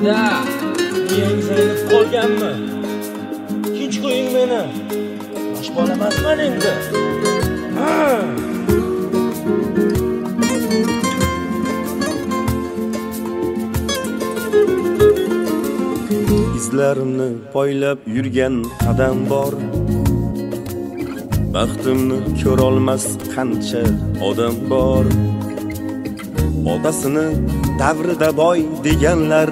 Dada, miyangiz aynib qolganmi? Tinch qo'ying meni. Yosh bola emasman endi. Izlarimni poylab yurgan qadam bor. Baxtimni ko'rolmas qancha odam bor. Otasini davrida boy deganlar,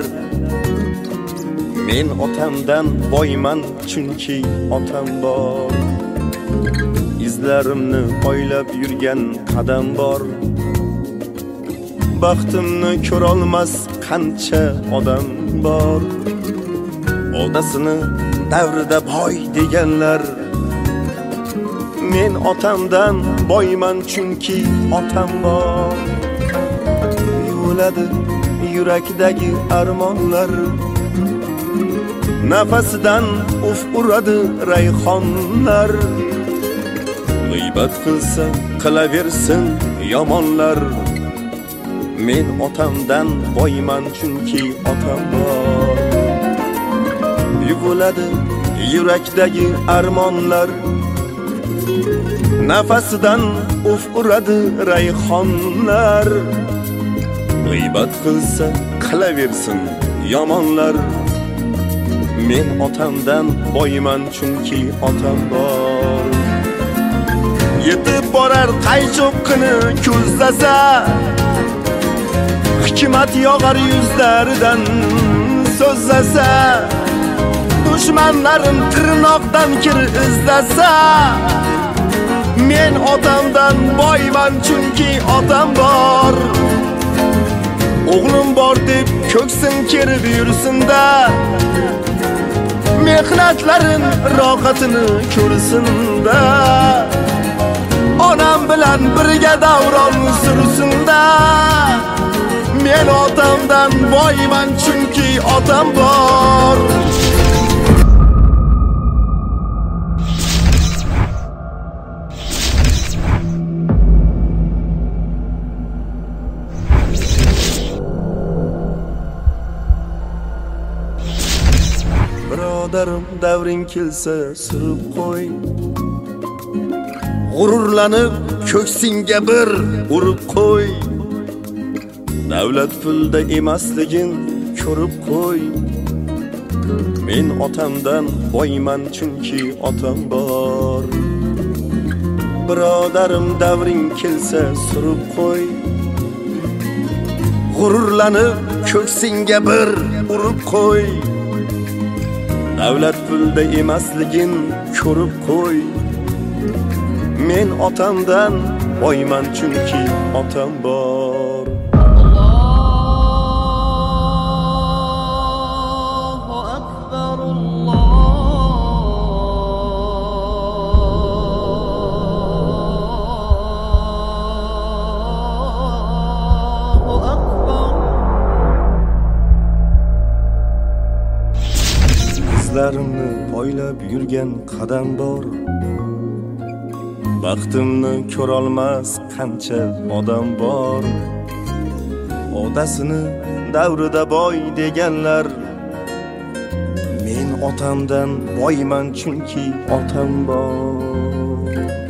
men otamdan boyman chunki otam bor. Izlarimni poylab yurgan qadam bor. Baxtimni ko'rolmas qancha odam bor. Otasini davrida boy deganlar, men otamdan boyman chunki otam bor. Yuviladi yurakdagi armonlar, nafasidan uf uradi rayhonlar. G'iybat qilsa qilaversin yomonlar, men otamdan boyman chunki otam bor. Yuviladi yurakdagi armonlar, nafasidan uf uradi rayhonlar. G'iybat qilsa qilaversin yomonlar, men otamdan boyman chunki otam bor. Yetib borar qaycho'qqini ko'zlasa, hikmat yog'ar yuzlaridan so'zlasa, dushmanlarim tirnoqdan kir izlasa, men otamdan boyman chunki otam bor. O'g'lim bor deb ko'ksim kerib yursinda, mehnatlarin rohatini ko'rsinda, onam bilan birga davron sursinda, men otamdan boyman chunki otam bor. Birodarim davring kelsa surib qo'y, g'ururlanib ko'ksingga bir urib qo'y. Davlat pulda emasligin ko'rib qo'y, men otamdan boyman chunki otam bor. Birodarim davring kelsa surib qo'y, g'ururlanib ko'ksingga bir urib qo'y. Davlat pulda emasligin ko'rib qo'y, men otamdan boyman chunki otam bor. Allohu akbar, Allohu akbar. Izlarimni poylab yurgan qadam bor. Baxtimni ko'rolmas qancha odam bor. Otasini davrida boy deganlar, men otamdan boyman chunki otam bor.